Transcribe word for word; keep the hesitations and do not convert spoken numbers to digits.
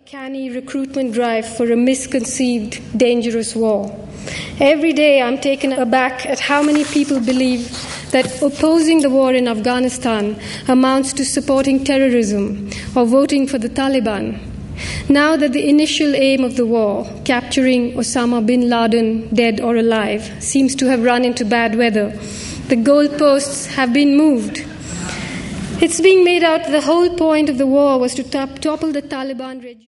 canny recruitment drive for a misconceived, dangerous war. Every day I'm taken aback at how many people believe that opposing the war in Afghanistan amounts to supporting terrorism or voting for the Taliban. Now that the initial aim of the war, capturing Osama bin Laden dead or alive, seems to have run into bad weather, the goalposts have been moved. It's being made out the whole point of the war was to top- topple the Taliban regime.